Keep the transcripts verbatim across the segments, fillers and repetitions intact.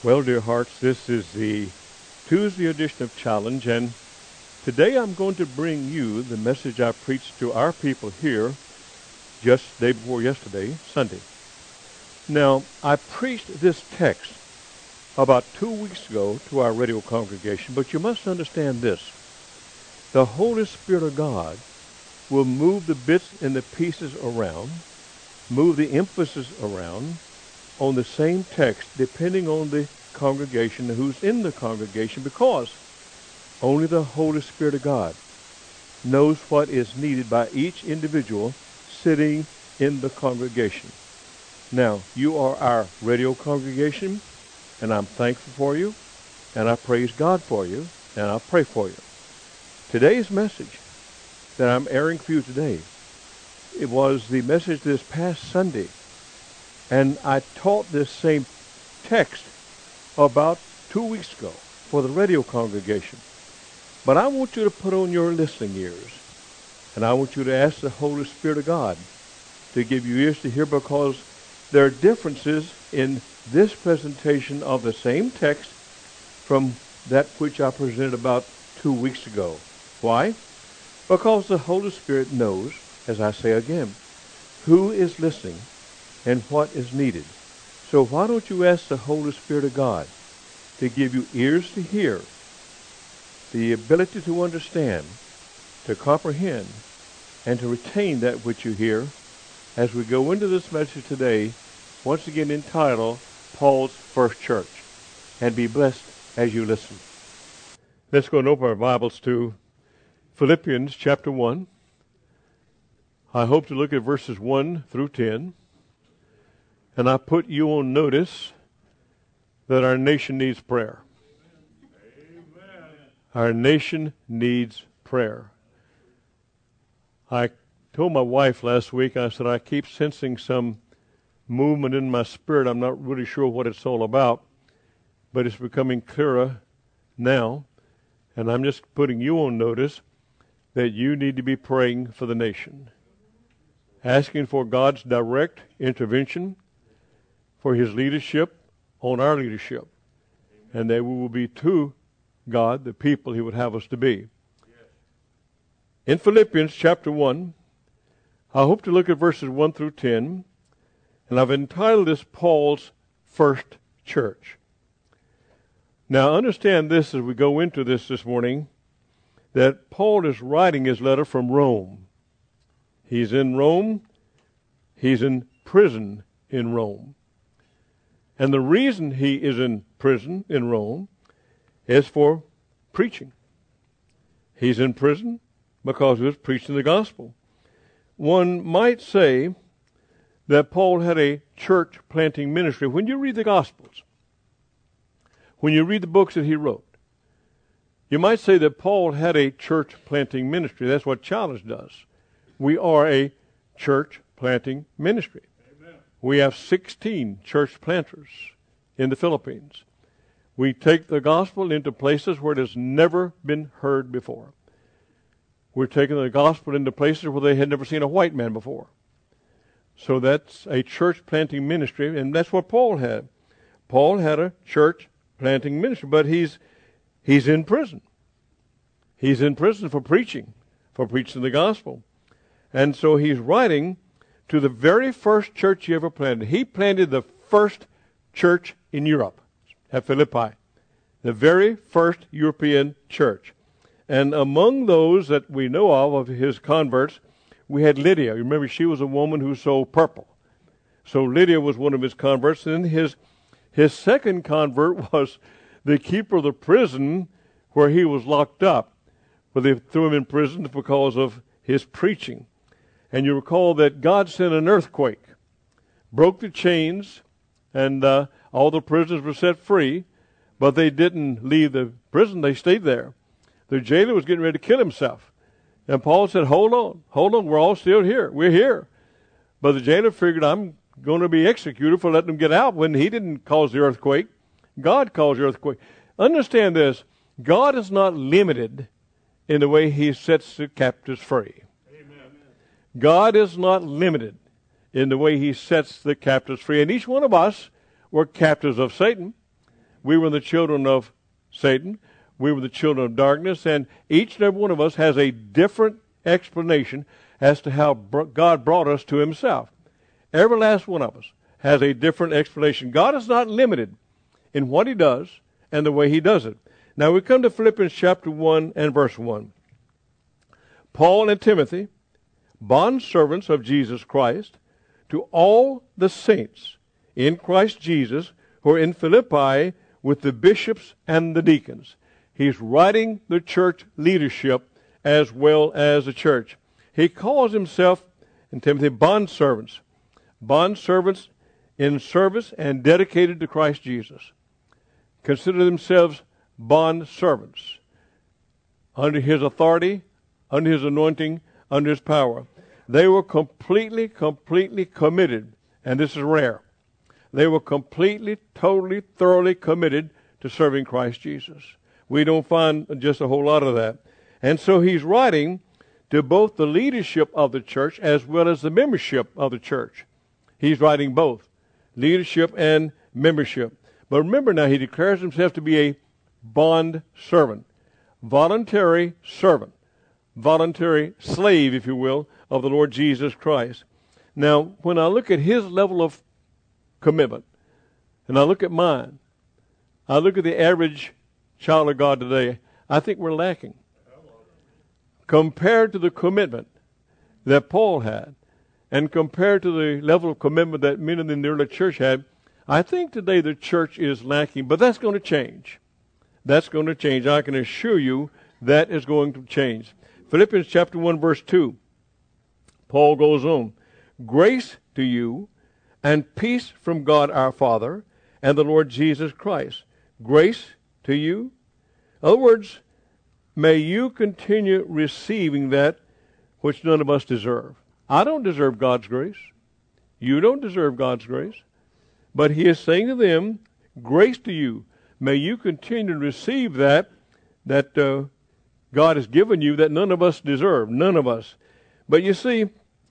Well, dear hearts, this is the Tuesday edition of Challenge, and today I'm going to bring you the message I preached to our people here just the day before yesterday, Sunday. Now, I preached this text about two weeks ago to our radio congregation, but you must understand this. The Holy Spirit of God will move the bits and the pieces around, move the emphasis around on the same text depending on the congregation, who's in the congregation, because only the Holy Spirit of God knows what is needed by each individual sitting in the congregation. Now, you are our radio congregation, and I'm thankful for you, and I praise God for you, and I pray for you. Today's message that I'm airing for you today, it was the message this past Sunday, and I taught this same text about two weeks ago for the radio congregation. But I want you to put on your listening ears, and I want you to ask the Holy Spirit of God to give you ears to hear, because there are differences in this presentation of the same text from that which I presented about two weeks ago. Why? Because the Holy Spirit knows, as I say again, who is listening and what is needed. So why don't you ask the Holy Spirit of God to give you ears to hear, the ability to understand, to comprehend, and to retain that which you hear as we go into this message today, once again entitled Paul's First Church. And be blessed as you listen. Let's go and open our Bibles to Philippians chapter one. I hope to look at verses one through ten. And I put you on notice that our nation needs prayer. Amen. Our nation needs prayer. I told my wife last week, I said, I keep sensing some movement in my spirit. I'm not really sure what it's all about, but it's becoming clearer now. And I'm just putting you on notice that you need to be praying for the nation, asking for God's direct intervention, for his leadership on our leadership, and that we will be to God the people he would have us to be. In Philippians chapter one, I hope to look at verses one through ten, and I've entitled this Paul's First Church. Now understand this as we go into this this morning, that Paul is writing his letter from Rome. He's in Rome. He's in prison in Rome. And the reason he is in prison in Rome is for preaching. He's in prison because he was preaching the gospel. One might say that Paul had a church planting ministry. When you read the Gospels, when you read the books that he wrote, you might say that Paul had a church planting ministry. That's what Challenge does. We are a church planting ministry. We have sixteen church planters in the Philippines. We take the gospel into places where it has never been heard before. We're taking the gospel into places where they had never seen a white man before. So that's a church planting ministry, and that's what Paul had. Paul had a church planting ministry, but he's he's in prison. He's in prison for preaching, for preaching the gospel. And so he's writing to the very first church he ever planted. He planted the first church in Europe at Philippi, the very first European church. And among those that we know of, of his converts, we had Lydia. Remember, she was a woman who sold purple. So Lydia was one of his converts. And his, his second convert was the keeper of the prison where he was locked up, where they threw him in prison because of his preaching. And you recall that God sent an earthquake, broke the chains, and uh, all the prisoners were set free, but they didn't leave the prison. They stayed there. The jailer was getting ready to kill himself. And Paul said, hold on, hold on, we're all still here. We're here. But the jailer figured, I'm going to be executed for letting them get out, when he didn't cause the earthquake. God caused the earthquake. Understand this, God is not limited in the way he sets the captives free. God is not limited in the way he sets the captives free. And each one of us were captives of Satan. We were the children of Satan. We were the children of darkness. And each and every one of us has a different explanation as to how God brought us to himself. Every last one of us has a different explanation. God is not limited in what he does and the way he does it. Now we come to Philippians chapter one and verse one. Paul and Timothy, bondservants of Jesus Christ, to all the saints in Christ Jesus who are in Philippi with the bishops and the deacons. He's writing the church leadership as well as the church. He calls himself, in Timothy, bondservants. Bondservants in service and dedicated to Christ Jesus. Consider themselves bondservants under his authority, under his anointing, under his power. They were completely, completely committed, and this is rare. They were completely, totally, thoroughly committed to serving Christ Jesus. We don't find just a whole lot of that. And so he's writing to both the leadership of the church as well as the membership of the church. He's writing both, leadership and membership. But remember now, he declares himself to be a bond servant, voluntary servant, voluntary slave, if you will, of the Lord Jesus Christ. Now, when I look at his level of commitment, and I look at mine, I look at the average child of God today, I think we're lacking. Compared to the commitment that Paul had, and compared to the level of commitment that men in the early church had, I think today the church is lacking, but that's going to change. That's going to change. I can assure you that is going to change. Philippians chapter one, verse two, Paul goes on, grace to you and peace from God our Father and the Lord Jesus Christ. Grace to you. In other words, may you continue receiving that which none of us deserve. I don't deserve God's grace. You don't deserve God's grace. But he is saying to them, grace to you. May you continue to receive that that uh, God has given you that none of us deserve. None of us. But you see,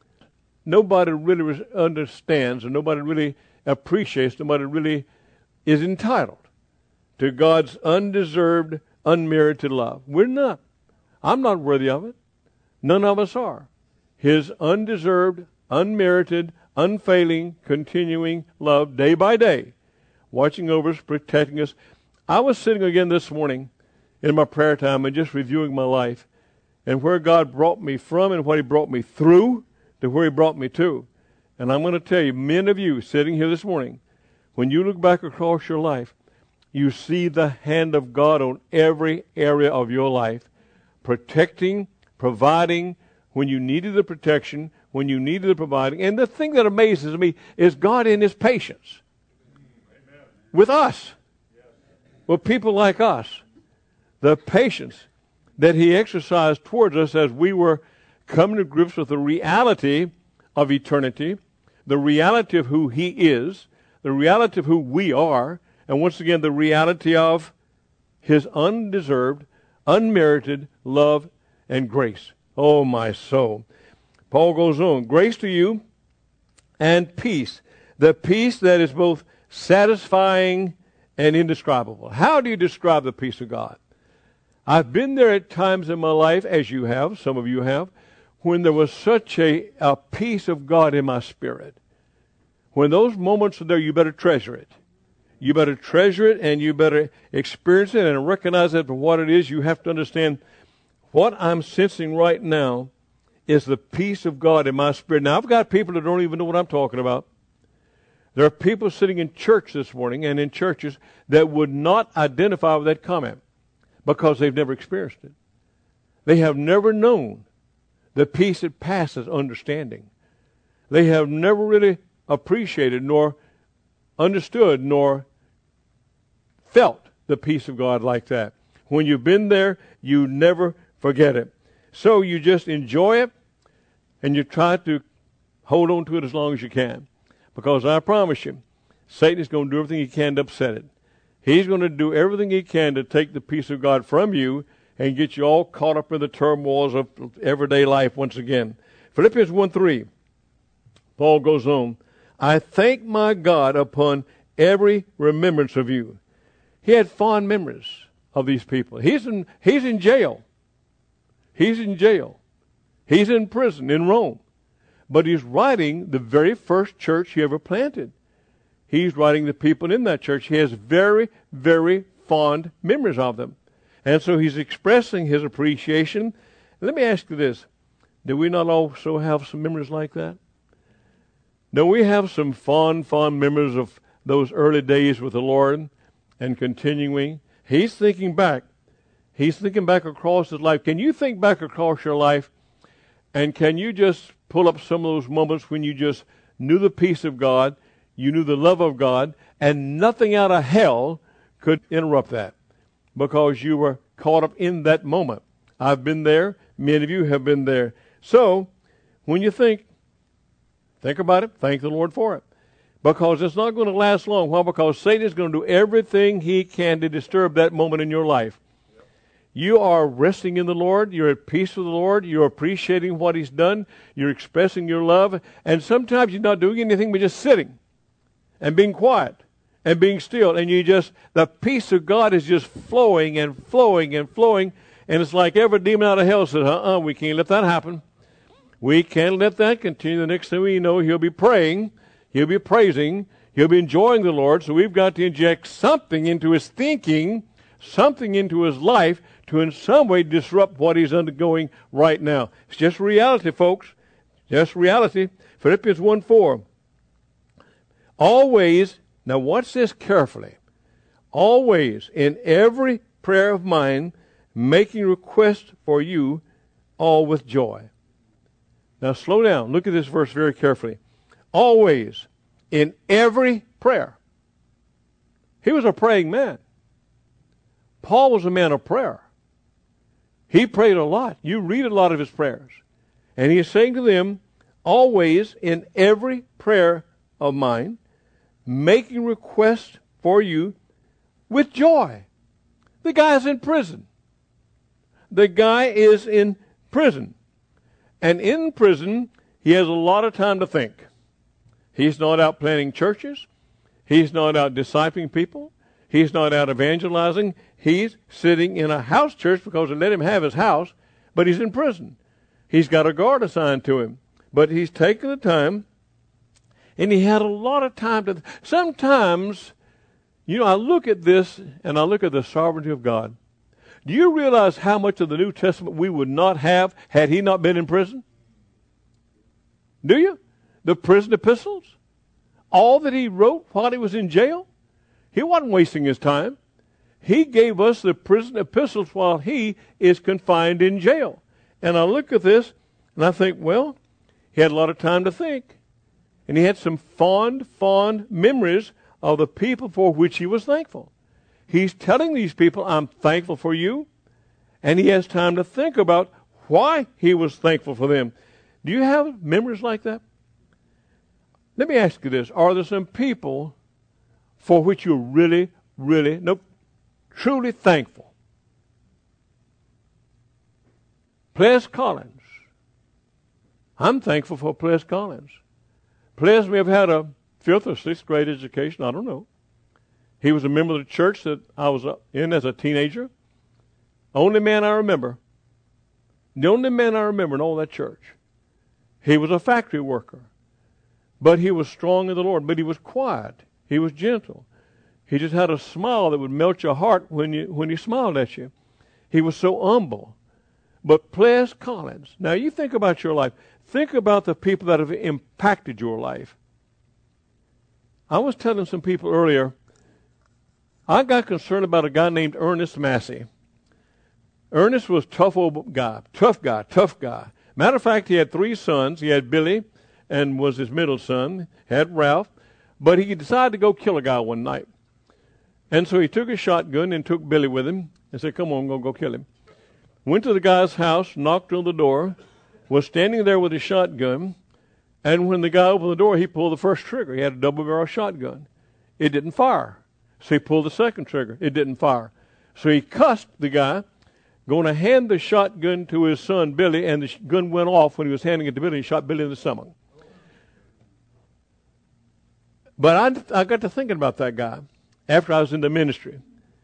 nobody really understands, or nobody really appreciates, nobody really is entitled to God's undeserved, unmerited love. We're not. I'm not worthy of it. None of us are. His undeserved, unmerited, unfailing, continuing love day by day, watching over us, protecting us. I was sitting again this morning in my prayer time and just reviewing my life and where God brought me from and what he brought me through to where he brought me to. And I'm going to tell you, many of you sitting here this morning, when you look back across your life, you see the hand of God on every area of your life, protecting, providing when you needed the protection, when you needed the providing. And the thing that amazes me is God in his patience. Amen. With us, yes. With people like us. The patience that he exercised towards us as we were coming to grips with the reality of eternity, the reality of who he is, the reality of who we are, and once again, the reality of his undeserved, unmerited love and grace. Oh, my soul. Paul goes on, grace to you and peace. The peace that is both satisfying and indescribable. How do you describe the peace of God? I've been there at times in my life, as you have, some of you have, when there was such a, a peace of God in my spirit. When those moments are there, you better treasure it. You better treasure it and you better experience it and recognize it for what it is. You have to understand what I'm sensing right now is the peace of God in my spirit. Now, I've got people that don't even know what I'm talking about. There are people sitting in church this morning and in churches that would not identify with that comment because they've never experienced it. They have never known the peace that passes understanding. They have never really appreciated nor understood nor felt the peace of God like that. When you've been there, you never forget it. So you just enjoy it and you try to hold on to it as long as you can. Because I promise you, Satan is going to do everything he can to upset it. He's going to do everything he can to take the peace of God from you and get you all caught up in the turmoils of everyday life once again. Philippians one three, Paul goes on, I thank my God upon every remembrance of you. he had fond memories of these people. He's in, he's in jail. He's in jail. He's in prison in Rome. But he's writing the very first church he ever planted. He's writing the people in that church. He has very, very fond memories of them. And so he's expressing his appreciation. Let me ask you this. Do we not also have some memories like that? Do we have some fond, fond memories of those early days with the Lord and continuing? He's thinking back. He's thinking back across his life. Can you think back across your life? And can you just pull up some of those moments when you just knew the peace of God, you knew the love of God, and nothing out of hell could interrupt that because you were caught up in that moment. I've been there. Many of you have been there. So, when you think, think about it, thank the Lord for it. Because it's not going to last long. Why? Because Satan is going to do everything he can to disturb that moment in your life. You are resting in the Lord. You're at peace with the Lord. You're appreciating what he's done. You're expressing your love. And sometimes you're not doing anything but just sitting and being quiet and being still. And you just, the peace of God is just flowing and flowing and flowing. And it's like every demon out of hell says, uh-uh, we can't let that happen. We can't let that continue. The next thing we know, he'll be praying. He'll be praising. He'll be enjoying the Lord. So we've got to inject something into his thinking, something into his life to in some way disrupt what he's undergoing right now. It's just reality, folks. Just reality. Philippians one four. Always, now watch this carefully. Always, in every prayer of mine, making request for you, all with joy. Now slow down. Look at this verse very carefully. Always, in every prayer. He was a praying man. Paul was a man of prayer. He prayed a lot. You read a lot of his prayers. And he is saying to them, always in every prayer of mine, making request for you with joy. The guy is in prison. The guy is in prison. And in prison, he has a lot of time to think. He's not out planting churches. He's not out discipling people. He's not out evangelizing. He's sitting in a house church because they let him have his house, but he's in prison. He's got a guard assigned to him. But he's taken the time, and he had a lot of time to... Sometimes, you know, I look at this, and I look at the sovereignty of God. Do you realize how much of the New Testament we would not have had he not been in prison? Do you? The prison epistles? All that he wrote while he was in jail? He wasn't wasting his time. He gave us the prison epistles while he is confined in jail. And I look at this, and I think, well, he had a lot of time to think. And he had some fond, fond memories of the people for which he was thankful. He's telling these people, I'm thankful for you. And he has time to think about why he was thankful for them. Do you have memories like that? Let me ask you this. Are there some people for which you're really, really, no, truly thankful? Ples Collins. I'm thankful for Ples Collins. Ples may have had a fifth or sixth grade education. I don't know. He was a member of the church that I was in as a teenager. Only man I remember. The only man I remember in all that church. He was a factory worker. But he was strong in the Lord. But he was quiet. He was gentle. He just had a smile that would melt your heart when you when he smiled at you. He was so humble. But Ples Collins. Now you think about your life. Think about the people that have impacted your life. I was telling some people earlier, I got concerned about a guy named Ernest Massey. Ernest was a tough old guy, tough guy, tough guy. Matter of fact, he had three sons. He had Billy, and was his middle son, had Ralph, but he decided to go kill a guy one night. And so he took a shotgun and took Billy with him and said, come on, I'm going to go kill him. Went to the guy's house, knocked on the door, was standing there with his shotgun, and when the guy opened the door, he pulled the first trigger. He had a double-barrel shotgun. It didn't fire. So he pulled the second trigger. It didn't fire. So he cussed the guy, going to hand the shotgun to his son, Billy, and the gun went off when he was handing it to Billy. He shot Billy in the stomach. But I, I got to thinking about that guy after I was in the ministry.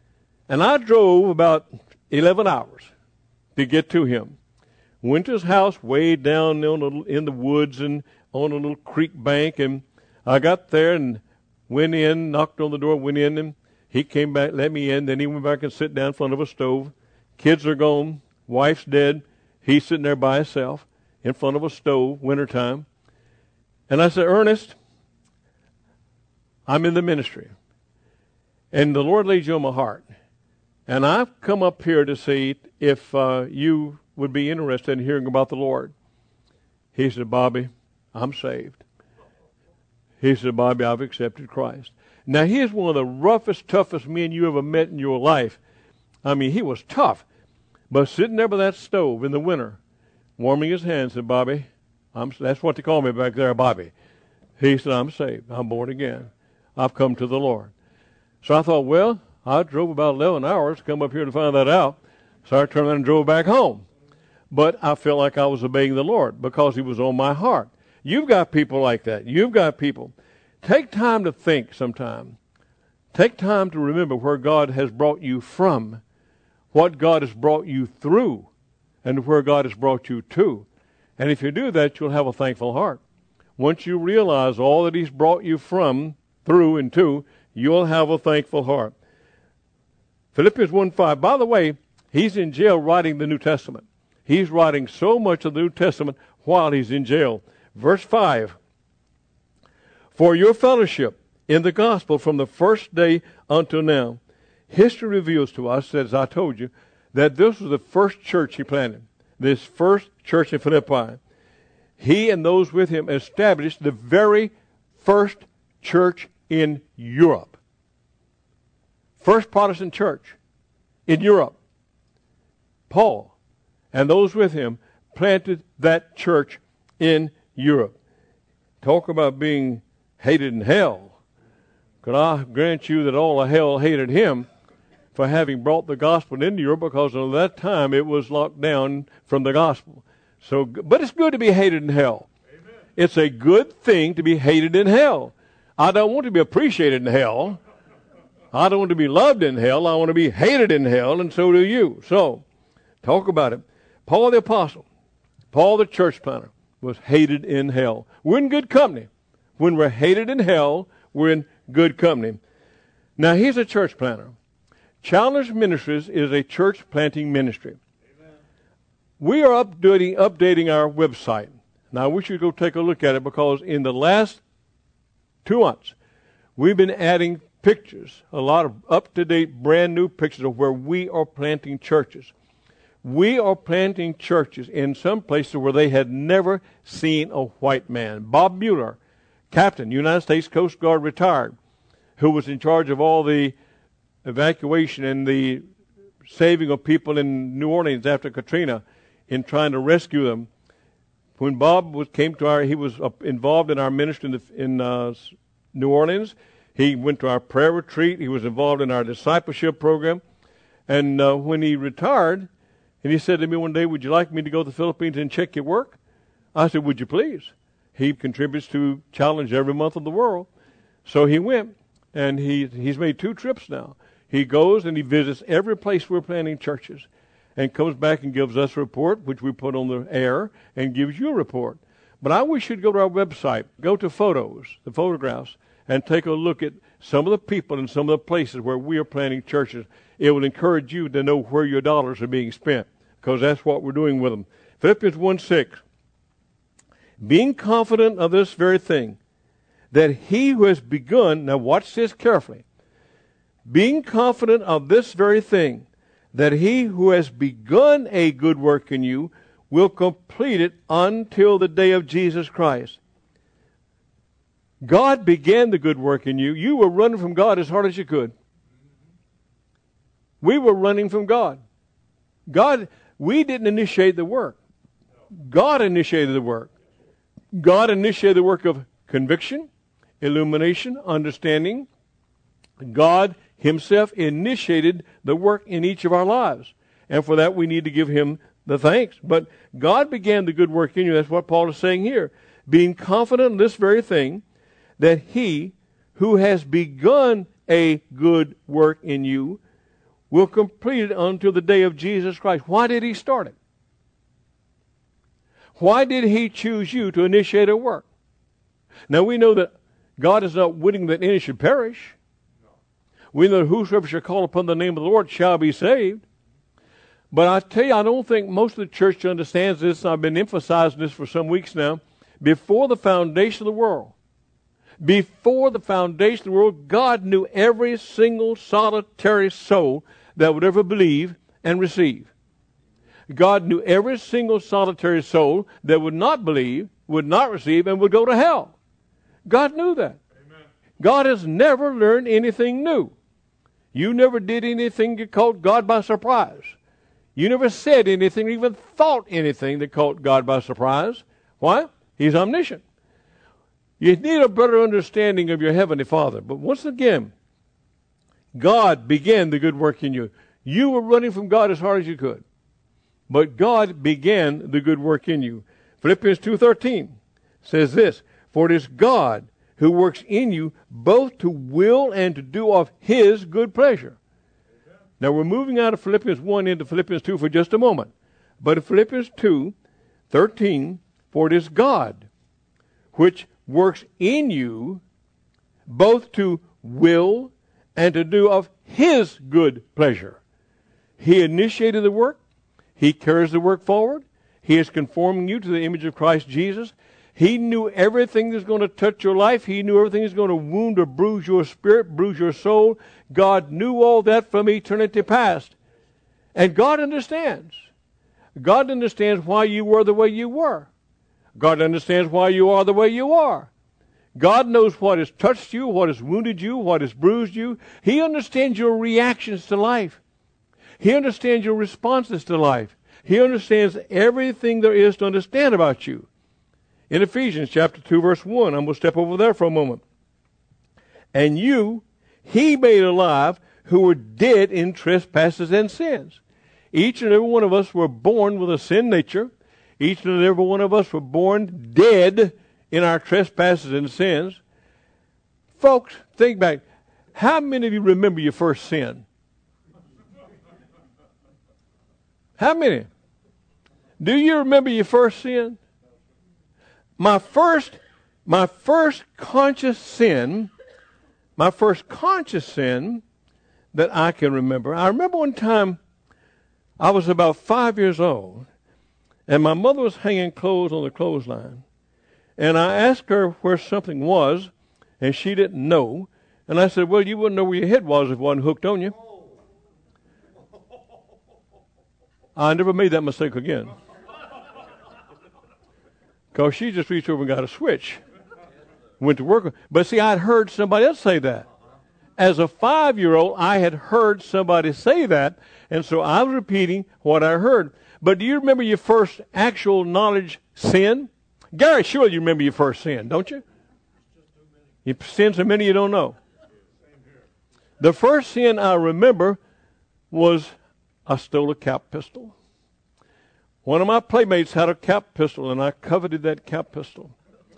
And I drove about eleven hours to get to him. Went to his house way down on a, in the woods and on a little creek bank. And I got there and went in, knocked on the door, went in, and he came back, let me in. Then he went back and sat down in front of a stove. Kids are gone. Wife's dead. He's sitting there by himself in front of a stove, wintertime. And I said, Ernest, I'm in the ministry. And the Lord laid you on my heart. And I've come up here to see if uh, you would be interested in hearing about the Lord. He said, Bobby, I'm saved. He said, Bobby, I've accepted Christ. Now, he is one of the roughest, toughest men you ever met in your life. I mean, he was tough. But sitting there by that stove in the winter, warming his hands, said, Bobby, I'm, that's what they call me back there, Bobby. He said, I'm saved. I'm born again. I've come to the Lord. So I thought, well, I drove about eleven hours to come up here to find that out. So I turned around and drove back home. But I felt like I was obeying the Lord because he was on my heart. You've got people like that. You've got people. Take time to think sometime. Take time to remember where God has brought you from, what God has brought you through, and where God has brought you to. And if you do that, you'll have a thankful heart. Once you realize all that he's brought you from, through, and to, you'll have a thankful heart. Philippians one five. By the way, he's in jail writing the New Testament. He's writing so much of the New Testament while he's in jail. Verse five. For your fellowship in the gospel from the first day until now. History reveals to us, as I told you, that this was the first church he planted. This first church in Philippi. He and those with him established the very first church in Europe. First Protestant church in Europe. Paul and those with him planted that church in Europe. Talk about being hated in hell. Could I grant you that all of hell hated him for having brought the gospel into Europe, because at that time it was locked down from the gospel. So, but it's good to be hated in hell. Amen. It's a good thing to be hated in hell. I don't want to be appreciated in hell. I don't want to be loved in hell. I want to be hated in hell, and so do you. So, talk about it. Paul the apostle, Paul the church planter, was hated in hell. We're in good company. When we're hated in hell, we're in good company. Now, he's a church planter. Challenge Ministries is a church planting ministry. Amen. We are updating, updating our website. Now, I wish you'd go take a look at it, because in the last two months, we've been adding pictures, a lot of up-to-date, brand-new pictures of where we are planting churches. We are planting churches in some places where they had never seen a white man. Bob Mueller, Captain, United States Coast Guard, retired, who was in charge of all the evacuation and the saving of people in New Orleans after Katrina, in trying to rescue them. When Bob was came to our, he was involved in our ministry in, the, in uh, New Orleans. He went to our prayer retreat. He was involved in our discipleship program. And uh, when he retired, and he said to me one day, would you like me to go to the Philippines and check your work? I said, would you please? He contributes to Challenge every month of the world. So he went, and he he's made two trips now. He goes and he visits every place we're planting churches, and comes back and gives us a report, which we put on the air, and gives you a report. But I wish you'd go to our website, go to photos, the photographs, and take a look at some of the people and some of the places where we are planting churches. It will encourage you to know where your dollars are being spent, because that's what we're doing with them. Philippians one six. Being confident of this very thing, that he who has begun, now watch this carefully, being confident of this very thing, that he who has begun a good work in you will complete it until the day of Jesus Christ. God began the good work in you. You were running from God as hard as you could. We were running from God. God, we didn't initiate the work. God initiated the work. God initiated the work of conviction, illumination, understanding. God himself initiated the work in each of our lives. And for that we need to give him the thanks. But God began the good work in you. That's what Paul is saying here. Being confident in this very thing, that he who has begun a good work in you will complete it until the day of Jesus Christ. Why did he start it? Why did he choose you to initiate a work? Now we know that God is not willing that any should perish. We know that whosoever shall call upon the name of the Lord shall be saved. But I tell you, I don't think most of the church understands this. I've been emphasizing this for some weeks now. Before the foundation of the world, before the foundation of the world, God knew every single solitary soul that would ever believe and receive. God knew every single solitary soul that would not believe, would not receive, and would go to hell. God knew that. Amen. God has never learned anything new. You never did anything that caught God by surprise. You never said anything, or even thought anything that caught God by surprise. Why? He's omniscient. You need a better understanding of your Heavenly Father. But once again, God began the good work in you. You were running from God as hard as you could. But God began the good work in you. Philippians two thirteen says this, for it is God who works in you both to will and to do of his good pleasure. Now we're moving out of Philippians one into Philippians two for just a moment. But in Philippians two thirteen, for it is God which works in you both to will and to do of his good pleasure. He initiated the work. He carries the work forward. He is conforming you to the image of Christ Jesus. He knew everything that's going to touch your life. He knew everything that's going to wound or bruise your spirit, bruise your soul. God knew all that from eternity past. And God understands. God understands why you were the way you were. God understands why you are the way you are. God knows what has touched you, what has wounded you, what has bruised you. He understands your reactions to life. He understands your responses to life. He understands everything there is to understand about you. In Ephesians chapter two, verse one, I'm going to step over there for a moment. And you, he made alive who were dead in trespasses and sins. Each and every one of us were born with a sin nature. Each and every one of us were born dead in our trespasses and sins. Folks, think back. How many of you remember your first sin? How many? Do you remember your first sin? My first, my first conscious sin, my first conscious sin that I can remember. I remember one time I was about five years old, and my mother was hanging clothes on the clothesline. And I asked her where something was, and she didn't know. And I said, well, you wouldn't know where your head was if it wasn't hooked on you. I never made that mistake again. Because she just reached over and got a switch. Went to work. But see, I'd heard somebody else say that. As a five-year-old, I had heard somebody say that, and so I was repeating what I heard. But do you remember your first actual knowledge sin? Gary, surely you remember your first sin, don't you? You sin so many you don't know. The first sin I remember was I stole a cap pistol. One of my playmates had a cap pistol, and I coveted that cap pistol.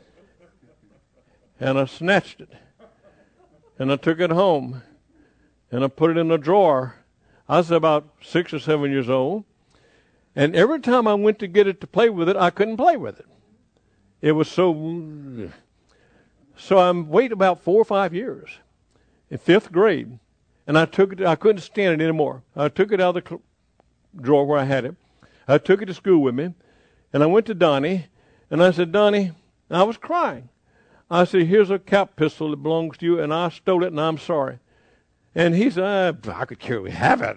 And I snatched it. And I took it home. And I put it in a drawer. I was about six or seven years old. And every time I went to get it to play with it, I couldn't play with it. It was so... So I waited about four or five years in fifth grade. And I took it, I couldn't stand it anymore. I took it out of the cl- drawer where I had it. I took it to school with me. And I went to Donnie. And I said, Donnie, I was crying. I said, here's a cap pistol that belongs to you, and I stole it, and I'm sorry. And he said, I could care we have it.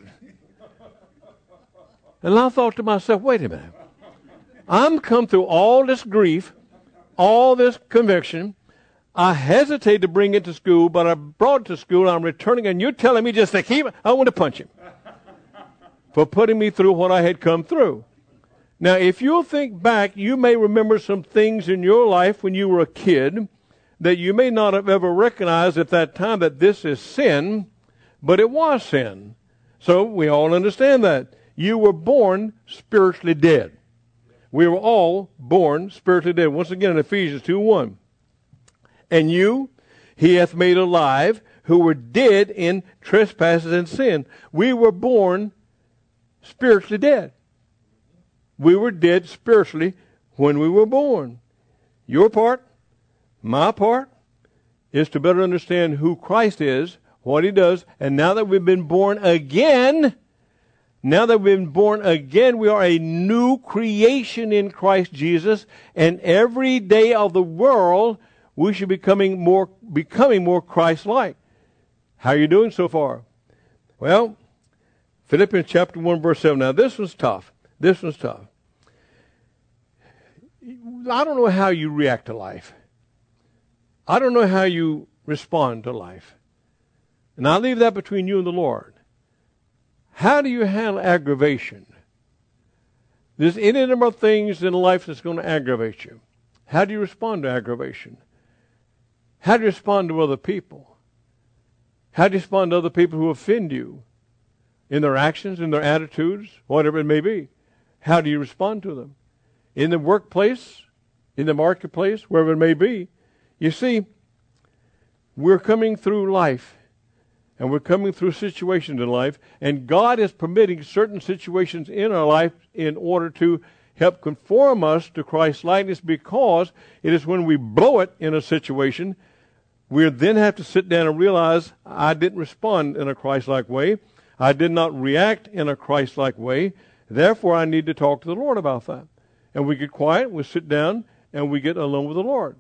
And I thought to myself, wait a minute. I'm come through all this grief, all this conviction. I hesitated to bring it to school, but I brought it to school, and I'm returning, and you're telling me just to keep it? I want to punch him for putting me through what I had come through. Now, if you'll think back, you may remember some things in your life when you were a kid that you may not have ever recognized at that time that this is sin, but it was sin. So we all understand that. You were born spiritually dead. We were all born spiritually dead. Once again in Ephesians two one. And you he hath made alive, who were dead in trespasses and sin. We were born spiritually dead. We were dead spiritually when we were born. Your part, my part, is to better understand who Christ is, what He does, and now that we've been born again, now that we've been born again, we are a new creation in Christ Jesus, and every day of the world, we should be becoming more, becoming more Christ-like. How are you doing so far? Well, Philippians chapter one, verse seven. Now, this one's tough. This one's tough. I don't know how you react to life. I don't know how you respond to life. And I leave that between you and the Lord. How do you handle aggravation? There's any number of things in life that's going to aggravate you. How do you respond to aggravation? How do you respond to other people? How do you respond to other people who offend you in their actions, in their attitudes, whatever it may be? How do you respond to them? In the workplace, in the marketplace, wherever it may be. You see, we're coming through life, and we're coming through situations in life, and God is permitting certain situations in our life in order to help conform us to Christ's likeness, because it is when we blow it in a situation, we then have to sit down and realize, I didn't respond in a Christ-like way. I did not react in a Christ-like way. Therefore, I need to talk to the Lord about that. And we get quiet, we sit down, and we get alone with the Lord.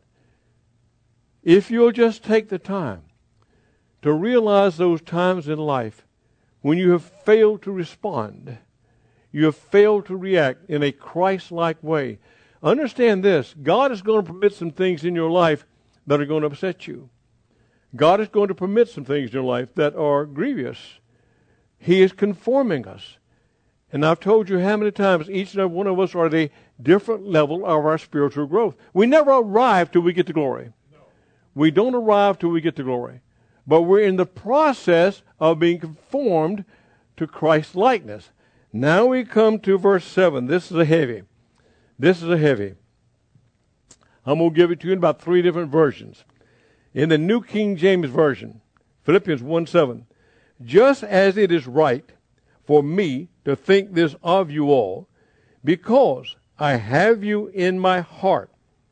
If you'll just take the time to realize those times in life when you have failed to respond, you have failed to react in a Christ-like way. Understand this, God is going to permit some things in your life that are going to upset you. God is going to permit some things in your life that are grievous. He is conforming us. And I've told you how many times each and every one of us are at a different level of our spiritual growth. We never arrive till we get to glory. No. We don't arrive till we get to glory. But we're in the process of being conformed to Christ's likeness. Now we come to verse seven. This is a heavy. This is a heavy. I'm going to give it to you in about three different versions. In the New King James Version, Philippians one seven, just as it is right for me to think this of you all, because I have you in my heart,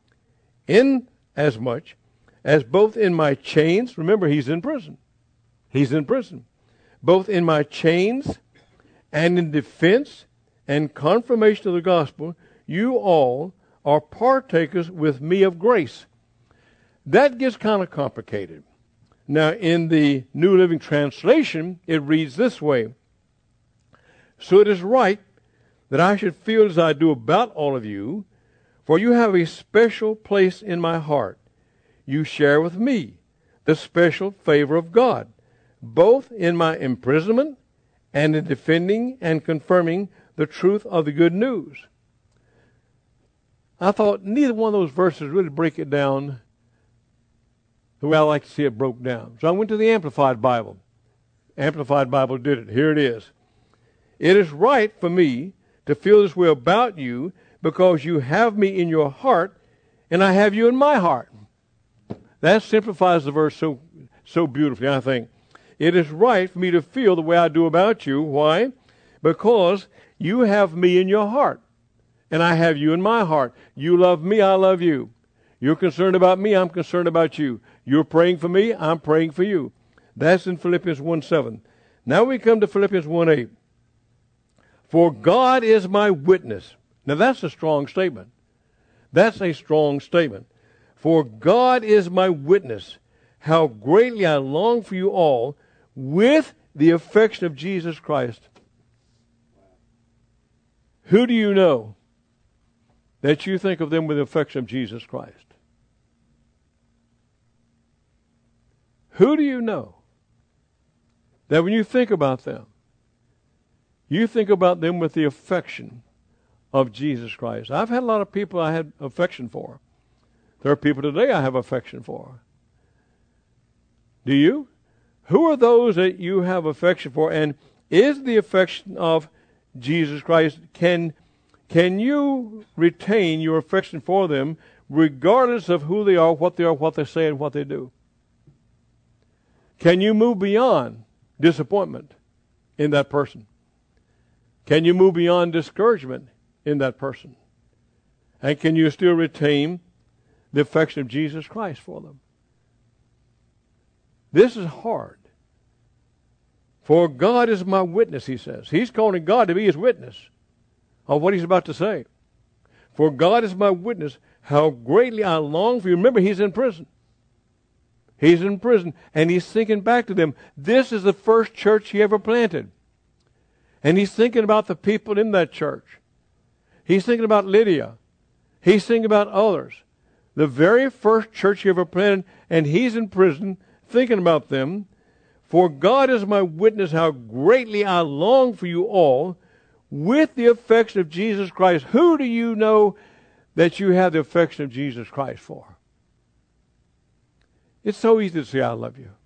inasmuch as both in my chains, remember he's in prison, he's in prison, both in my chains and in defense and confirmation of the gospel, you all are partakers with me of grace. That gets kind of complicated. Now, in the New Living Translation, it reads this way. So it is right that I should feel as I do about all of you, for you have a special place in my heart. You share with me the special favor of God, both in my imprisonment and in defending and confirming the truth of the good news. I thought neither one of those verses really break it down the way I like to see it broke down. So I went to the Amplified Bible. Amplified Bible did it. Here it is. It is right for me to feel this way about you because you have me in your heart and I have you in my heart. That simplifies the verse so so beautifully, I think. It is right for me to feel the way I do about you. Why? Because you have me in your heart and I have you in my heart. You love me, I love you. You're concerned about me, I'm concerned about you. You're praying for me, I'm praying for you. That's in Philippians one seven. Now we come to Philippians one eight. For God is my witness. Now that's a strong statement. That's a strong statement. For God is my witness, how greatly I long for you all with the affection of Jesus Christ. Who do you know that you think of them with the affection of Jesus Christ? Who do you know that when you think about them, you think about them with the affection of Jesus Christ? I've had a lot of people I had affection for. There are people today I have affection for. Do you? Who are those that you have affection for? And is the affection of Jesus Christ, can, can you retain your affection for them regardless of who they are, what they are, what they say, and what they do? Can you move beyond disappointment in that person? Can you move beyond discouragement in that person? And can you still retain the affection of Jesus Christ for them? This is hard. For God is my witness, he says. He's calling God to be his witness of what he's about to say. For God is my witness, how greatly I long for you. Remember, he's in prison. He's in prison, and he's thinking back to them. This is the first church he ever planted. And he's thinking about the people in that church. He's thinking about Lydia. He's thinking about others. The very first church he ever planted, and he's in prison thinking about them. For God is my witness, how greatly I long for you all with the affection of Jesus Christ. Who do you know that you have the affection of Jesus Christ for? It's so easy to say, I love you.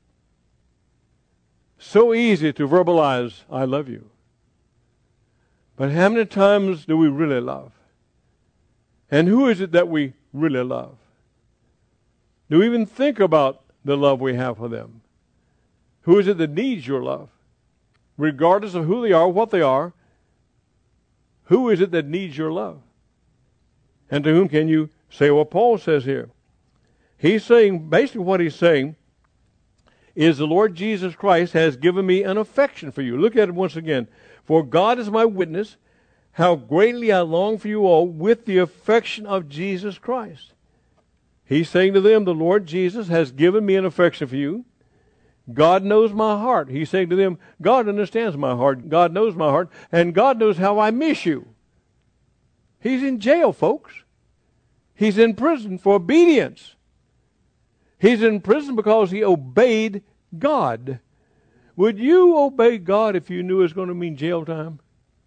So easy to verbalize, I love you. But how many times do we really love? And who is it that we really love? Do we even think about the love we have for them? Who is it that needs your love? Regardless of who they are, what they are, who is it that needs your love? And to whom can you say what Paul says here? He's saying, basically what he's saying is the Lord Jesus Christ has given me an affection for you. Look at it once again. For God is my witness, how greatly I long for you all with the affection of Jesus Christ. He's saying to them, the Lord Jesus has given me an affection for you. God knows my heart. He's saying to them, God understands my heart. God knows my heart. And God knows how I miss you. He's in jail, folks. He's in prison for obedience. He's in prison because he obeyed God. Would you obey God if you knew it was going to mean jail time?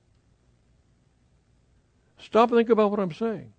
Stop and think about what I'm saying.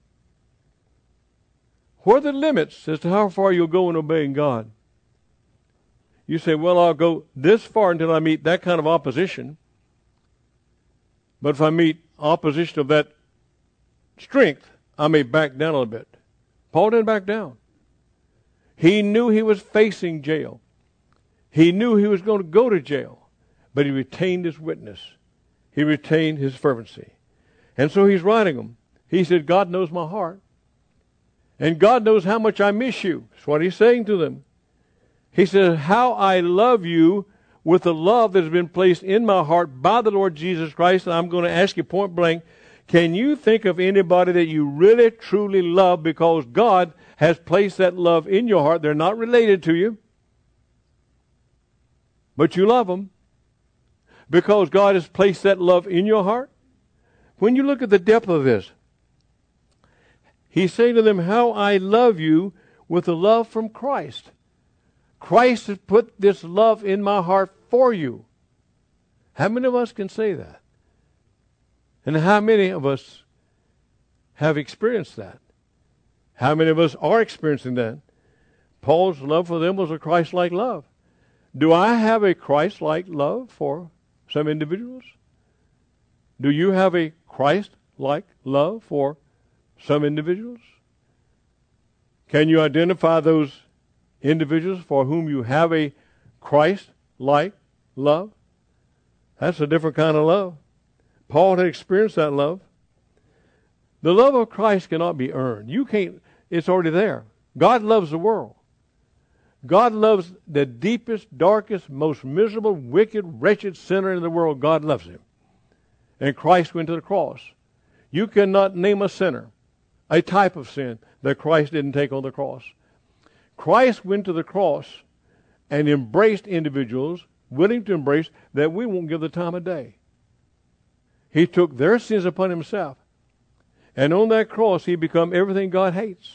What are the limits as to how far you'll go in obeying God? You say, well, I'll go this far until I meet that kind of opposition. But if I meet opposition of that strength, I may back down a little bit. Paul didn't back down. He knew he was facing jail. He knew he was going to go to jail. But he retained his witness. He retained his fervency. And so he's writing them. He said, God knows my heart. And God knows how much I miss you. That's what he's saying to them. He says, how I love you with the love that has been placed in my heart by the Lord Jesus Christ. And I'm going to ask you point blank, can you think of anybody that you really, truly love because God has placed that love in your heart? They're not related to you, but you love them because God has placed that love in your heart. When you look at the depth of this, he's saying to them, how I love you with the love from Christ. Christ has put this love in my heart for you. How many of us can say that? And how many of us have experienced that? How many of us are experiencing that? Paul's love for them was a Christ-like love. Do I have a Christ-like love for some individuals? Do you have a Christ-like love for some individuals? Can you identify those individuals for whom you have a Christ-like love? That's a different kind of love. Paul had experienced that love. The love of Christ cannot be earned. You can't, it's already there. God loves the world. God loves the deepest, darkest, most miserable, wicked, wretched sinner in the world. God loves him. And Christ went to the cross. You cannot name a sinner, a type of sin, that Christ didn't take on the cross. Christ went to the cross and embraced individuals, willing to embrace, that we won't give the time of day. He took their sins upon himself. And on that cross, he became everything God hates.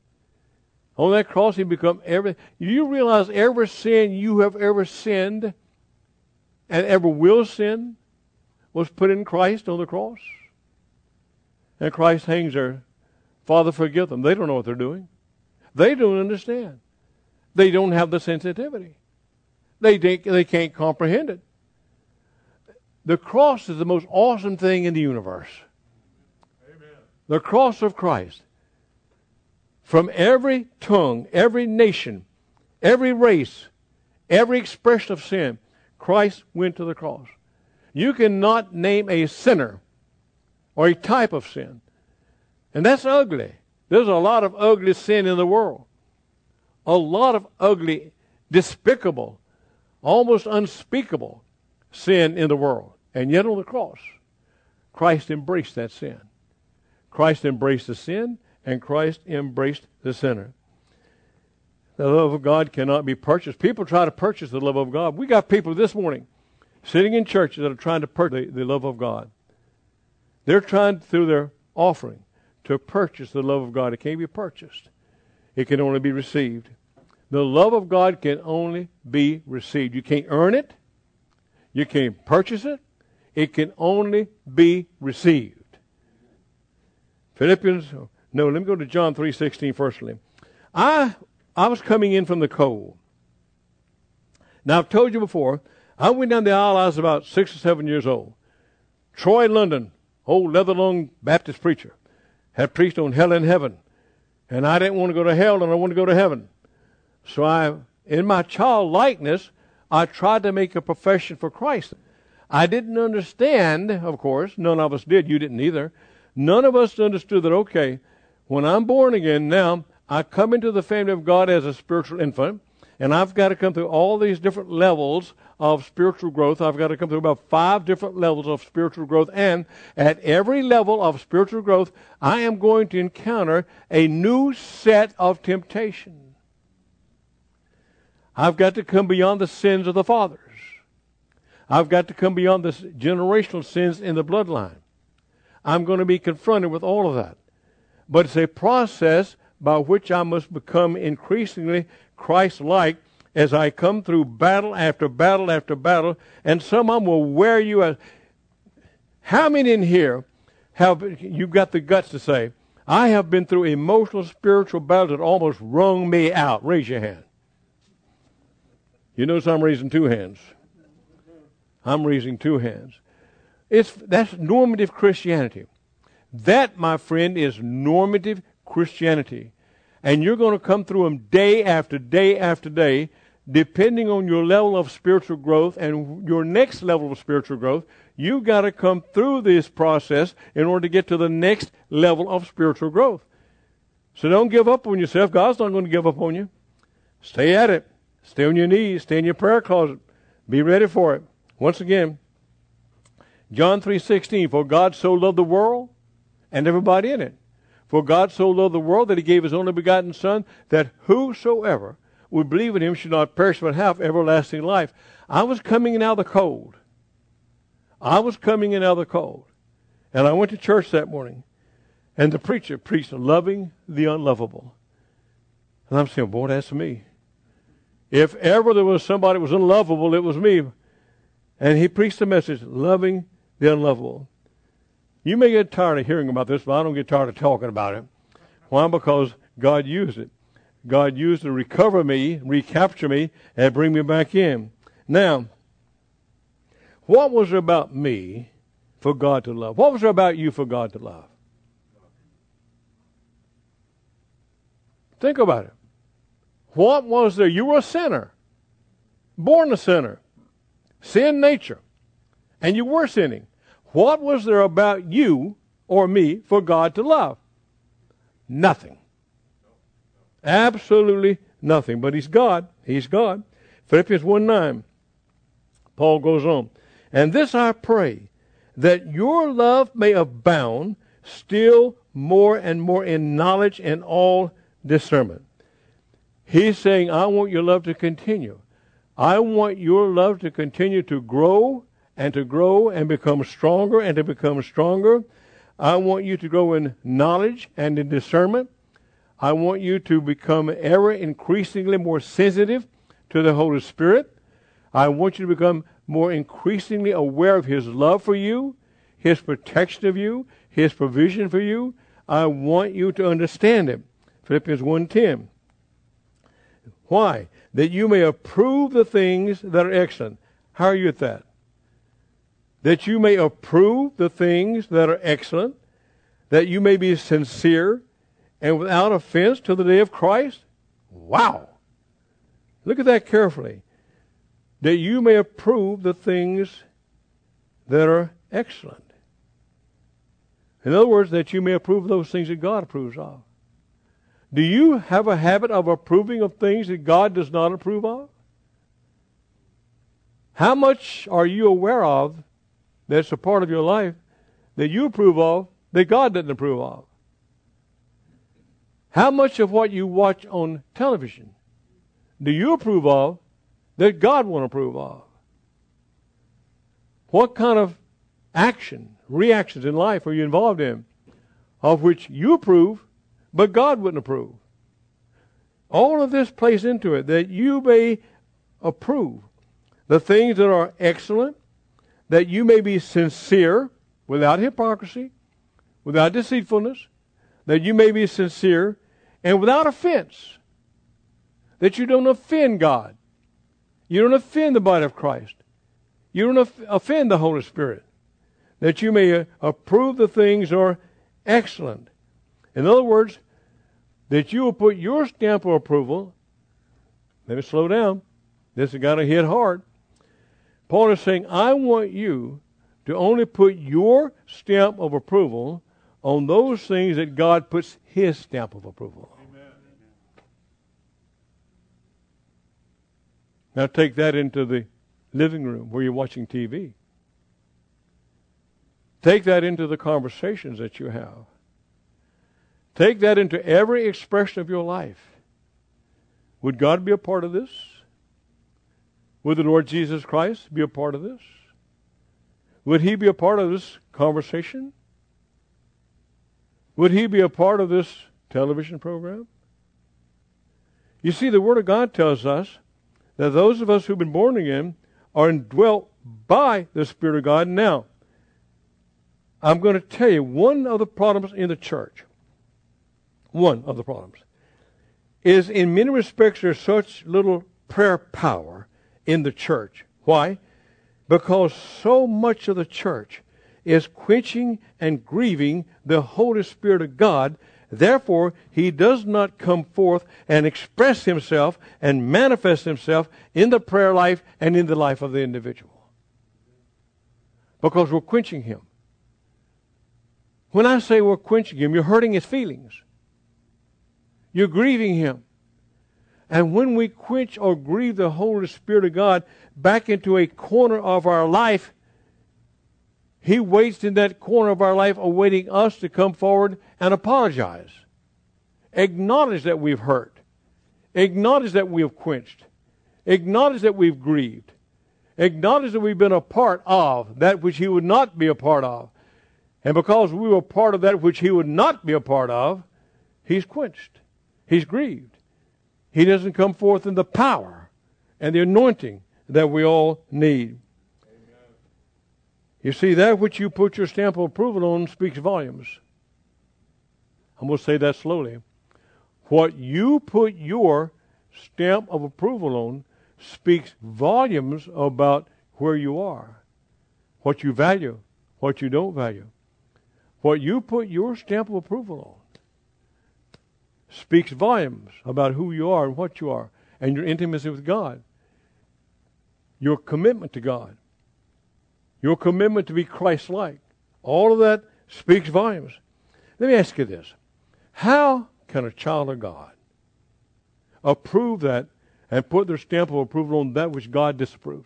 On that cross, he became everything. You realize every sin you have ever sinned and ever will sin was put in Christ on the cross? And Christ hangs there. Father, forgive them. They don't know what they're doing. They don't understand. They don't have the sensitivity. They, they can't comprehend it. The cross is the most awesome thing in the universe. Amen. The cross of Christ. From every tongue, every nation, every race, every expression of sin, Christ went to the cross. You cannot name a sinner or a type of sin. And that's ugly. There's a lot of ugly sin in the world. A lot of ugly, despicable, almost unspeakable sin in the world. And yet on the cross, Christ embraced that sin. Christ embraced the sin, and Christ embraced the sinner. The love of God cannot be purchased. People try to purchase the love of God. We got people this morning sitting in churches that are trying to purchase the love of God. They're trying through their offering to purchase the love of God. It can't be purchased. It can only be received. The love of God can only be received. You can't earn it. You can't purchase it. It can only be received. Philippians, no, let me go to John three sixteen firstly. I, I was coming in from the cold. Now, I've told you before, I went down the aisle, I was about six or seven years old. Troy London, old leather-lung Baptist preacher, had preached on hell and heaven. And I didn't want to go to hell, and I wanted to go to heaven. So I, in my childlikeness, I tried to make a profession for Christ. I didn't understand, of course, none of us did, you didn't either. None of us understood that, okay, when I'm born again now, I come into the family of God as a spiritual infant, and I've got to come through all these different levels of spiritual growth. I've got to come through about five different levels of spiritual growth, and at every level of spiritual growth, I am going to encounter a new set of temptation. I've got to come beyond the sins of the fathers. I've got to come beyond the generational sins in the bloodline. I'm going to be confronted with all of that. But it's a process by which I must become increasingly Christ-like as I come through battle after battle after battle, and some of them will wear you out. How many in here have you got the guts to say, I have been through emotional, spiritual battles that almost wrung me out? Raise your hand. You notice I'm raising two hands. I'm raising two hands. It's, that's normative Christianity. That, my friend, is normative Christianity. And you're going to come through them day after day after day, depending on your level of spiritual growth and your next level of spiritual growth. You've got to come through this process in order to get to the next level of spiritual growth. So don't give up on yourself. God's not going to give up on you. Stay at it. Stay on your knees. Stay in your prayer closet. Be ready for it. Once again, John three sixteen, for God so loved the world and everybody in it. For God so loved the world that he gave his only begotten Son, that whosoever would believe in him should not perish but have everlasting life. I was coming in out of the cold. I was coming in out of the cold. And I went to church that morning, and the preacher preached loving the unlovable. And I'm saying, boy, that's me. If ever there was somebody that was unlovable, it was me. And he preached the message, loving the unlovable. You may get tired of hearing about this, but I don't get tired of talking about it. Why? Because God used it. God used it to recover me, recapture me, and bring me back in. Now, what was there about me for God to love? What was there about you for God to love? Think about it. What was there? You were a sinner, born a sinner, sin nature, and you were sinning. What was there about you or me for God to love? Nothing. Absolutely nothing. But he's God. He's God. Philippians one nine. Paul goes on. And this I pray, that your love may abound still more and more in knowledge and all discernment. He's saying, I want your love to continue. I want your love to continue to grow and to grow and become stronger and to become stronger. I want you to grow in knowledge and in discernment. I want you to become ever increasingly more sensitive to the Holy Spirit. I want you to become more increasingly aware of his love for you, his protection of you, his provision for you. I want you to understand it. Philippians one ten. Why? That you may approve the things that are excellent. How are you at that? That you may approve the things that are excellent, that you may be sincere and without offense to the day of Christ. Wow. Look at that carefully. that you may approve the things that are excellent. In other words, that you may approve those things that God approves of. Do you have a habit of approving of things that God does not approve of? How much are you aware of that's a part of your life that you approve of that God doesn't approve of? How much of what you watch on television do you approve of that God won't approve of? What kind of action, reactions in life are you involved in of which you approve but God wouldn't approve? All of this plays into it, that you may approve the things that are excellent, that you may be sincere without hypocrisy, without deceitfulness, that you may be sincere and without offense, that you don't offend God. You don't offend the body of Christ. You don't offend the Holy Spirit, that you may approve the things that are excellent. In other words, that you will put your stamp of approval. Let me slow down. This has got to hit hard. Paul is saying, I want you to only put your stamp of approval on those things that God puts His stamp of approval on. Amen. Now take that into the living room where you're watching T V. Take that into the conversations that you have. Take that into every expression of your life. Would God be a part of this? Would the Lord Jesus Christ be a part of this? Would He be a part of this conversation? Would He be a part of this television program? You see, the Word of God tells us that those of us who've been born again are indwelt by the Spirit of God. Now, I'm going to tell you one of the problems in the church. One of the problems is, in many respects, there's such little prayer power in the church. Why? Because so much of the church is quenching and grieving the Holy Spirit of God. Therefore, He does not come forth and express Himself and manifest Himself in the prayer life and in the life of the individual. Because we're quenching Him. When I say we're quenching Him, you're hurting His feelings. You're grieving Him. And when we quench or grieve the Holy Spirit of God back into a corner of our life, He waits in that corner of our life awaiting us to come forward and apologize. Acknowledge that we've hurt. Acknowledge that we have quenched. Acknowledge that we've grieved. Acknowledge that we've been a part of that which He would not be a part of. And because we were part of that which He would not be a part of, He's quenched. He's grieved. He doesn't come forth in the power and the anointing that we all need. Amen. You see, that which you put your stamp of approval on speaks volumes. I'm going to say that slowly. What you put your stamp of approval on speaks volumes about where you are, what you value, what you don't value. What you put your stamp of approval on speaks volumes about who you are and what you are and your intimacy with God, your commitment to God, your commitment to be Christ-like. All of that speaks volumes. Let me ask you this. How can a child of God approve that and put their stamp of approval on that which God disapproves?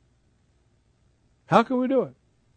How can we do it?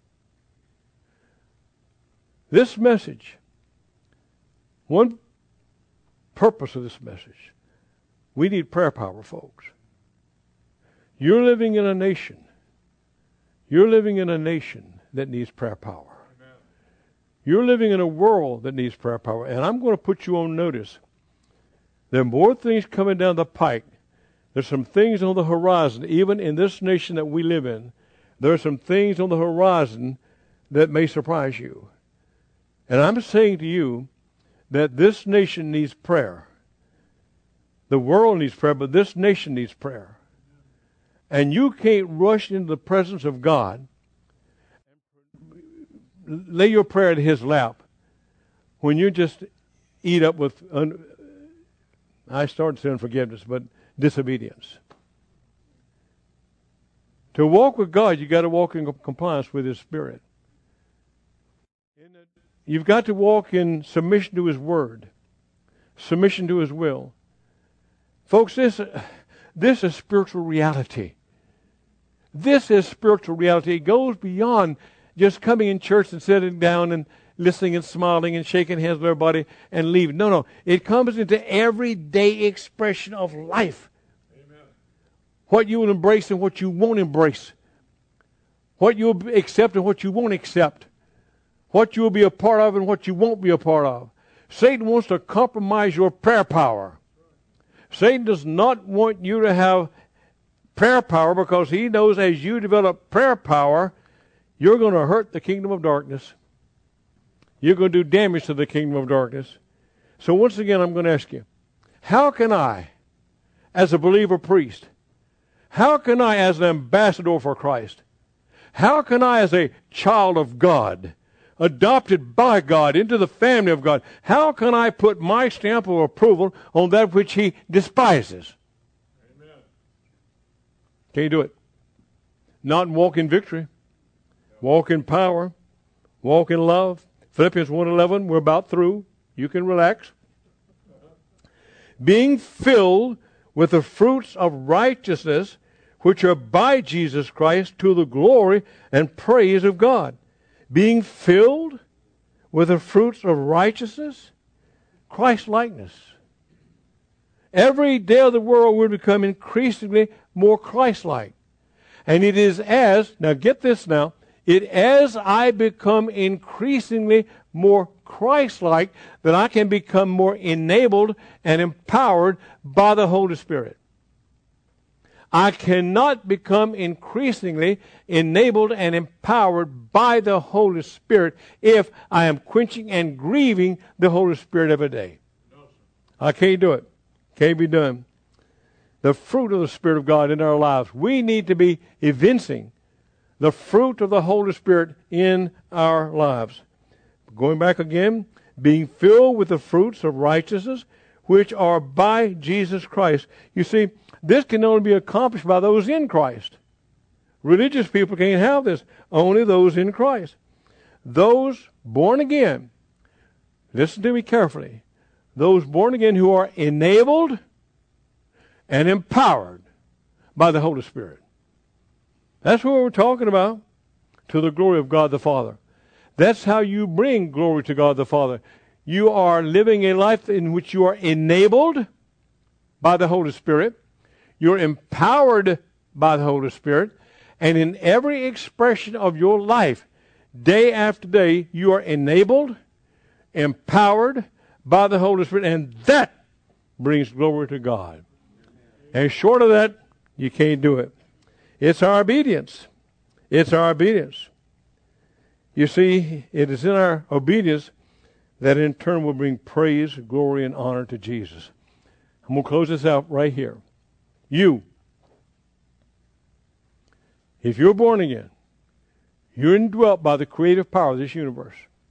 This message, one purpose of this message, we need prayer power, folks. You're living in a nation. You're living in a nation that needs prayer power. Amen. You're living in a world that needs prayer power. And I'm going to put you on notice. There are more things coming down the pike. There's some things on the horizon, even in this nation that we live in. There are some things on the horizon that may surprise you. And I'm saying to you that this nation needs prayer. The world needs prayer, but this nation needs prayer. And you can't rush into the presence of God and lay your prayer at His lap when you just eat up with, un- I started saying forgiveness, but disobedience. To walk with God, you've got to walk in compliance with His Spirit. You've got to walk in submission to His Word, submission to His will. Folks, this, this is spiritual reality. This is spiritual reality. It goes beyond just coming in church and sitting down and listening and smiling and shaking hands with everybody and leaving. No, no. It comes into everyday expression of life. Amen. What you will embrace and what you won't embrace. What you will accept and what you won't accept. What you will be a part of and what you won't be a part of. Satan wants to compromise your prayer power. Satan does not want you to have prayer power because he knows as you develop prayer power, you're going to hurt the kingdom of darkness. You're going to do damage to the kingdom of darkness. So once again, I'm going to ask you, how can I, as a believer priest, how can I, as an ambassador for Christ, how can I, as a child of God, adopted by God into the family of God, how can I put my stamp of approval on that which He despises? Amen. Can you do it? Not walk in victory. Walk in power. Walk in love. Philippians one eleven, we're about through. You can relax. Being filled with the fruits of righteousness which are by Jesus Christ to the glory and praise of God. Being filled with the fruits of righteousness, Christ-likeness. Every day of the world we'll become increasingly more Christ-like. And it is as, now get this now, it as I become increasingly more Christ-like that I can become more enabled and empowered by the Holy Spirit. I cannot become increasingly enabled and empowered by the Holy Spirit if I am quenching and grieving the Holy Spirit every day. I can't do it. Can't be done. The fruit of the Spirit of God in our lives. We need to be evincing the fruit of the Holy Spirit in our lives. Going back again, being filled with the fruits of righteousness, which are by Jesus Christ. You see, this can only be accomplished by those in Christ. Religious people can't have this. Only those in Christ. Those born again, listen to me carefully, those born again who are enabled and empowered by the Holy Spirit. That's what we're talking about, to the glory of God the Father. That's how you bring glory to God the Father. You are living a life in which you are enabled by the Holy Spirit. You're empowered by the Holy Spirit. And in every expression of your life, day after day, you are enabled, empowered by the Holy Spirit. And that brings glory to God. And short of that, you can't do it. It's our obedience. It's our obedience. You see, it is in our obedience that in turn will bring praise, glory, and honor to Jesus. I'm going to close this out right here. You, if you're born again, you're indwelt by the creative power of this universe.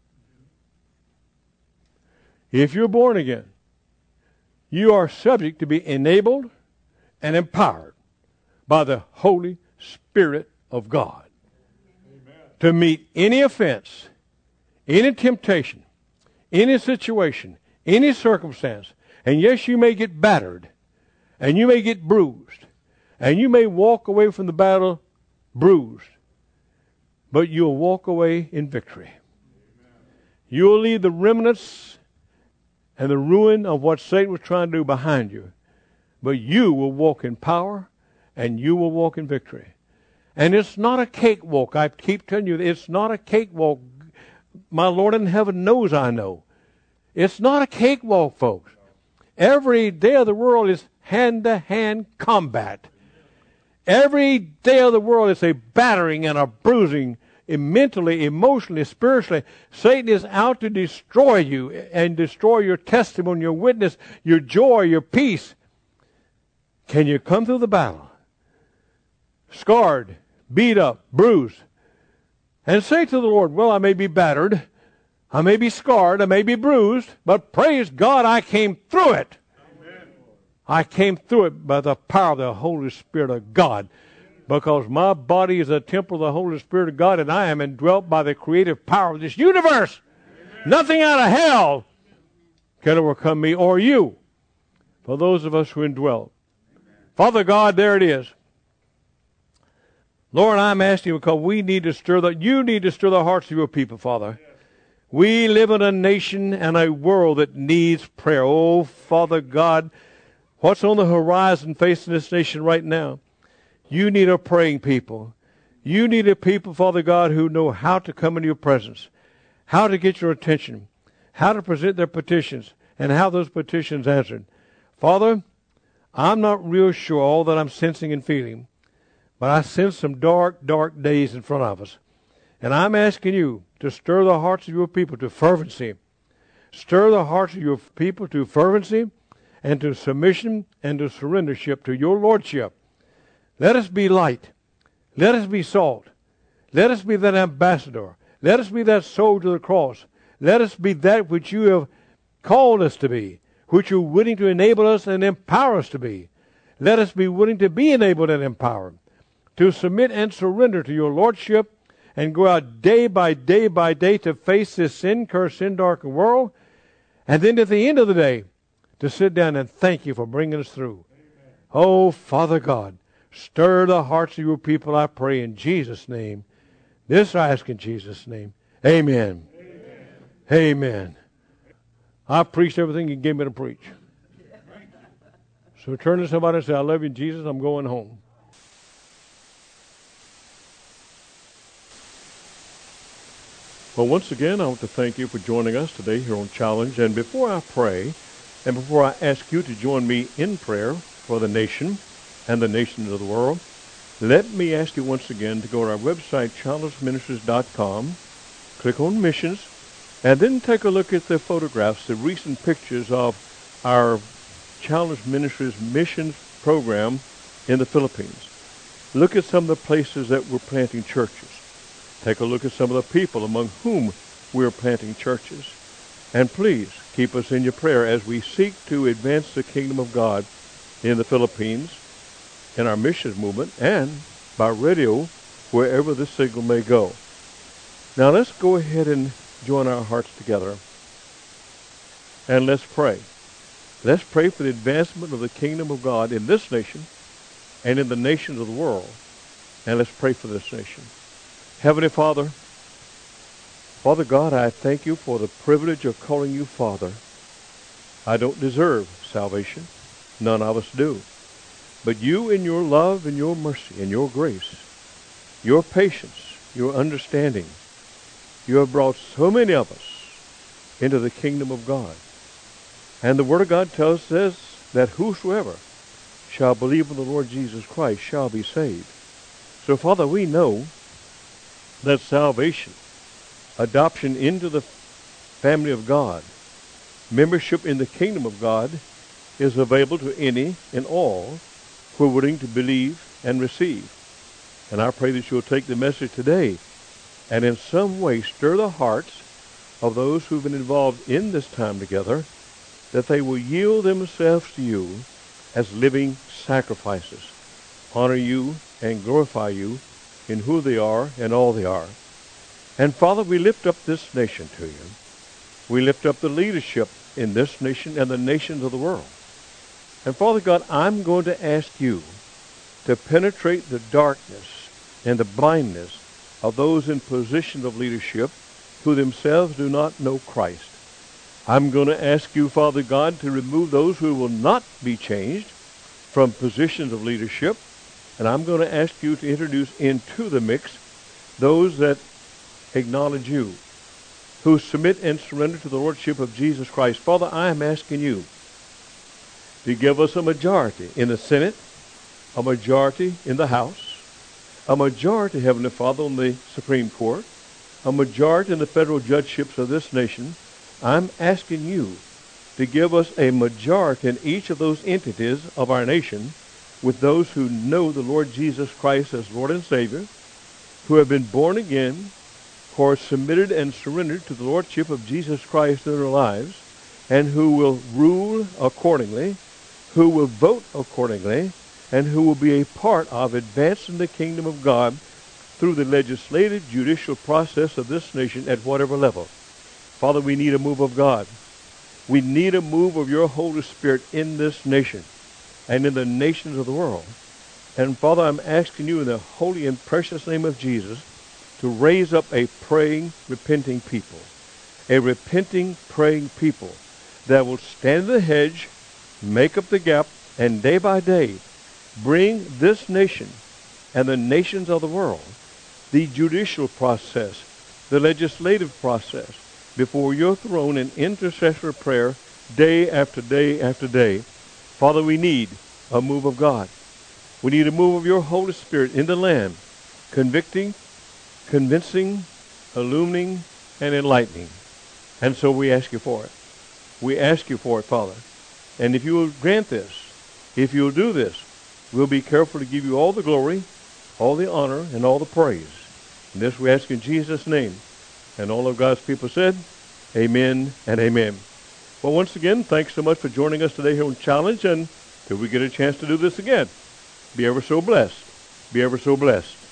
If you're born again, you are subject to be enabled and empowered by the Holy Spirit of God. Amen. To meet any offense, any temptation, any situation, any circumstance. And yes, you may get battered, and you may get bruised, and you may walk away from the battle bruised, but you'll walk away in victory. Amen. You'll leave the remnants and the ruin of what Satan was trying to do behind you, but you will walk in power, and you will walk in victory. And it's not a cakewalk. I keep telling you, it's not a cakewalk. My Lord in heaven knows I know. It's not a cakewalk, folks. Every day of the world is hand-to-hand combat. Every day of the world is a battering and a bruising, mentally, emotionally, spiritually. Satan is out to destroy you and destroy your testimony, your witness, your joy, your peace. Can you come through the battle, scarred, beat up, bruised, and say to the Lord, well, I may be battered, I may be scarred, I may be bruised, but praise God, I came through it. Amen. I came through it by the power of the Holy Spirit of God. Because my body is a temple of the Holy Spirit of God, and I am indwelt by the creative power of this universe. Amen. Nothing out of hell can overcome me or you, for those of us who indwell. Amen. Father God, there it is. Lord, I'm asking you because we need to stir the, you need to stir the hearts of your people, Father. Yes. We live in a nation and a world that needs prayer. Oh, Father God, what's on the horizon facing this nation right now? You need a praying people. You need a people, Father God, who know how to come into your presence, how to get your attention, how to present their petitions, and how those petitions answered. Father, I'm not real sure all that I'm sensing and feeling, but I sense some dark, dark days in front of us. And I'm asking you to stir the hearts of your people to fervency. Stir the hearts of your people to fervency and to submission and to surrendership to your lordship. Let us be light. Let us be salt. Let us be that ambassador. Let us be that soldier of the cross. Let us be that which you have called us to be, which you're willing to enable us and empower us to be. Let us be willing to be enabled and empowered, to submit and surrender to your lordship and go out day by day by day to face this sin-cursed, sin-darkened world, and then at the end of the day to sit down and thank you for bringing us through. Amen. Oh, Father God, stir the hearts of your people, I pray, in Jesus' name. This I ask in Jesus' name. Amen. Amen. Amen. I preached everything you gave me to preach. So turn to somebody and say, I love you, Jesus. I'm going home. Well, once again, I want to thank you for joining us today here on Challenge. And before I pray, and before I ask you to join me in prayer for the nation and the nations of the world, let me ask you once again to go to our website, challenge ministries dot com, click on Missions, and then take a look at the photographs, the recent pictures of our Challenge Ministries missions program in the Philippines. Look at some of the places that we're planting churches. Take a look at some of the people among whom we're planting churches. And please keep us in your prayer as we seek to advance the kingdom of God in the Philippines, in our missions movement, and by radio, wherever the signal may go. Now let's go ahead and join our hearts together, and let's pray. Let's pray for the advancement of the kingdom of God in this nation and in the nations of the world, and let's pray for this nation. Heavenly Father, Father God, I thank you for the privilege of calling you Father. I don't deserve salvation. None of us do. But you, in your love and your mercy and your grace, your patience, your understanding, you have brought so many of us into the kingdom of God. And the Word of God tells us that whosoever shall believe in the Lord Jesus Christ shall be saved. So, Father, we know that salvation, adoption into the family of God, membership in the kingdom of God is available to any and all who are willing to believe and receive. And I pray that you'll take the message today and in some way stir the hearts of those who've been involved in this time together, that they will yield themselves to you as living sacrifices, honor you and glorify you in who they are and all they are. And Father, we lift up this nation to you. We lift up the leadership in this nation and the nations of the world. And Father God, I'm going to ask you to penetrate the darkness and the blindness of those in positions of leadership who themselves do not know Christ. I'm going to ask you, Father God, to remove those who will not be changed from positions of leadership. And I'm going to ask you to introduce into the mix those that acknowledge you, who submit and surrender to the Lordship of Jesus Christ. Father, I am asking you to give us a majority in the Senate, a majority in the House, a majority, Heavenly Father, on the Supreme Court, a majority in the federal judgeships of this nation. I'm asking you to give us a majority in each of those entities of our nation with those who know the Lord Jesus Christ as Lord and Savior, who have been born again, who are submitted and surrendered to the Lordship of Jesus Christ in their lives, and who will rule accordingly, who will vote accordingly, and who will be a part of advancing the kingdom of God through the legislative, judicial process of this nation at whatever level. Father, we need a move of God. We need a move of your Holy Spirit in this nation and in the nations of the world. And Father, I'm asking you in the holy and precious name of Jesus to raise up a praying, repenting people. A repenting, praying people that will stand in the hedge, make up the gap, and day by day bring this nation and the nations of the world the judicial process, the legislative process before your throne in intercessory prayer day after day after day. Father, we need a move of God. We need a move of your Holy Spirit in the land, convicting, convincing, illumining, and enlightening. And so we ask you for it. We ask you for it, Father. And if you will grant this, if you will do this, we'll be careful to give you all the glory, all the honor, and all the praise. And this we ask in Jesus' name. And all of God's people said, amen and amen. Well, once again, thanks so much for joining us today here on Challenge. And till we get a chance to do this again, be ever so blessed. Be ever so blessed.